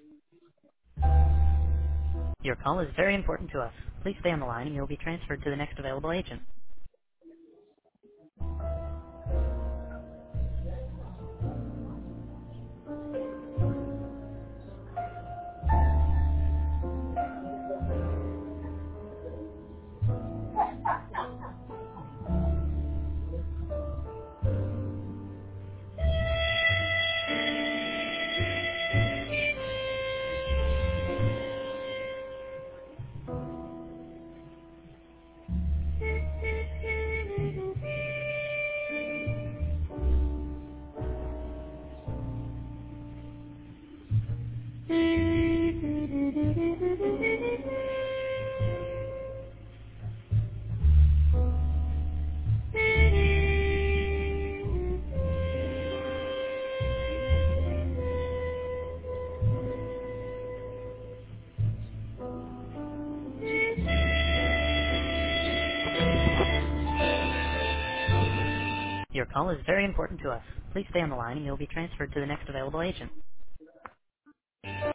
Your call is very important to us. Please stay on the line and you'll be transferred to the next available agent. Your call is very important to us. Please stay on the line and you'll be transferred to the next available agent.